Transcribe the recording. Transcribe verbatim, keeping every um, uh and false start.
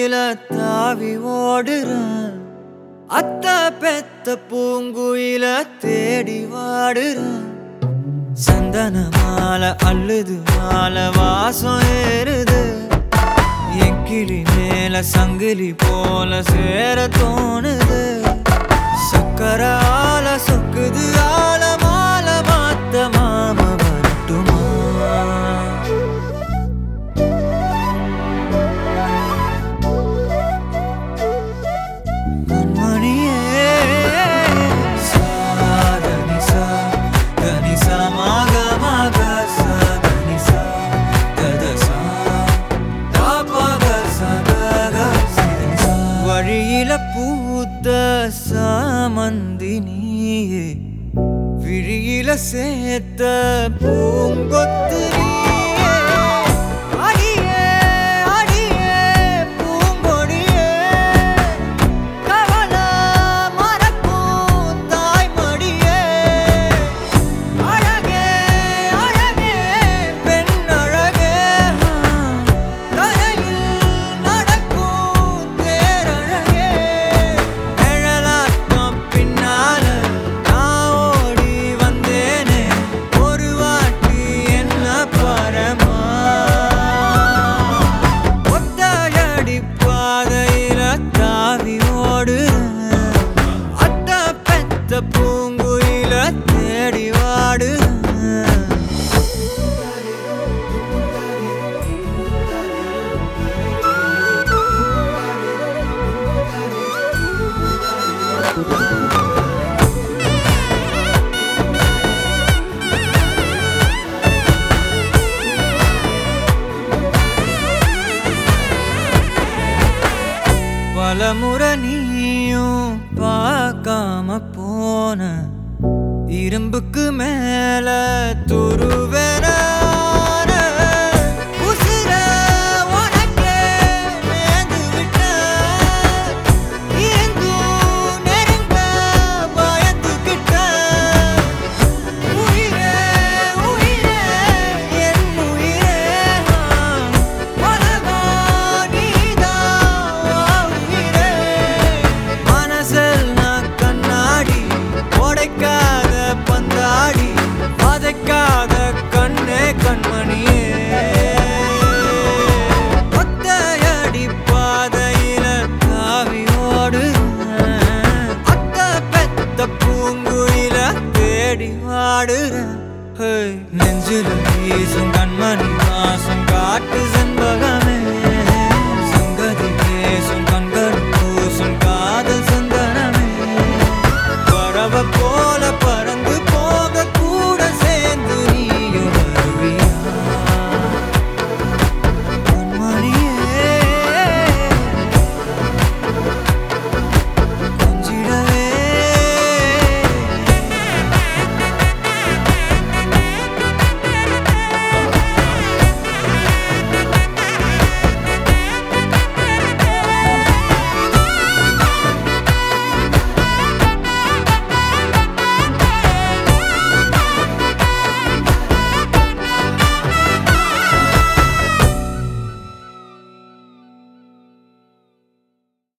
பூங்குயில தாவி ஓடுறேன். அத்த பெத்த பூங்குயில தேடி வாடுறேன். சந்தன மாலை அள்ளுது மாலை வாசம் ஏறுது. என் கிளி மேல சங்கிலி போல சேர தோணுது. சக்கர ஆல சொக்குது ஆல மால மாத்த மாம வரட்டுமா? கண்மணியே சாதனி சா தனி சா மாக மாக சா தனி சா தத சா தாபக சதக சிதனி சா. வழியில பூத்த சாமந்தி நீயே, விழியில சேர்த்த பூங்கொத்து நீயே. அடியே அடியே பூங்கொடியே, கவல மறக்கும் தாய்மடியே. அழகே அழகே பெண் அழகே, கரையில் நடக்கும் தேரழகே. நிழலாட்டம் பின்னால நான் ஓடி வந்தேனே, ஒரு வாட்டி என்ன பரமா. ஒத்தையடி பாதையில தாவி ஓடுறேன். அத்த பெத்த பூங்குயில தேடி வாடுறேன். பலமுறை நீயும் பார்க்காம போன, இரும்புக்கு மேல துருவென உசிர உனக்கே நேர்ந்து விட்டேன். இருந்தும் நெருங்க பயந்துகிட்டேன். உயிரே உயிரே என் உயிரே, உலகம் நீதான் உயிரே. மனசில் நான் கண்ணாடி உடைக்காத பந்தாடி, வதைக்காத கண்ணே கண்மணியே. ஒத்தையடி பாதையில தாவி ஓடுறேன். அத்த பெத்த பூங்குயில தேடி வாடுறேன். நெஞ்சில வீசும் கண்மணி வாசம் காட்டு செண்பகம்